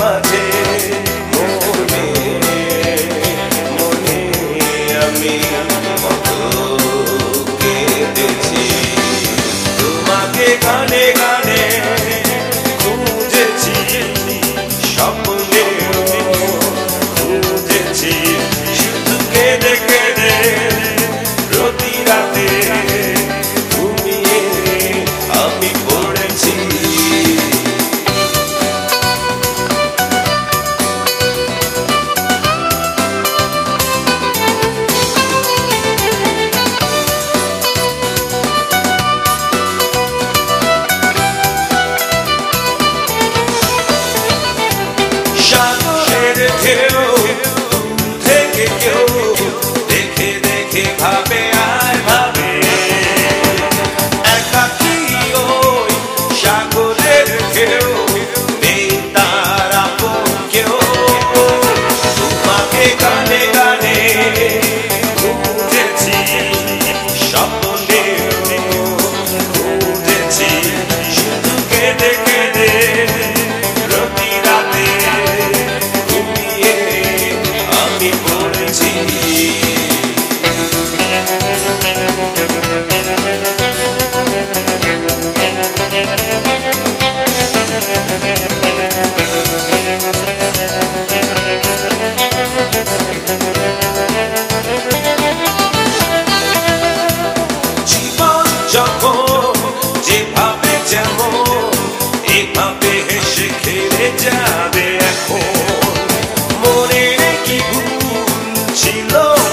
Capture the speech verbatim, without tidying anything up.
মাঝে মনে মনে আমি কত কেঁদেছি তোমাকে গানে গানে খুঁজেছি স্বপ্নে খুঁজেছি শুধু কেঁদে কেঁদে প্রতি রাতে তুমি আমি পড়েছি সাগরের ঢেউ থেকে কেউ দেখে দেখে ভাবে আর ভাবে একাকী ওই সাগরের ঢেউ নেই তার আপন কেউ তোমাকে গানে গানে খুঁজেছি স্বপ্নে খুঁজেছি শুধু কেঁদে কেঁদে প্রতি রাতে ঘুমিয়ে আমি পড়েছি জীবন যখন যেভাবে যেমন এভাবে হেসে খেলে যাবে এখন মনে কি ভুল ছিল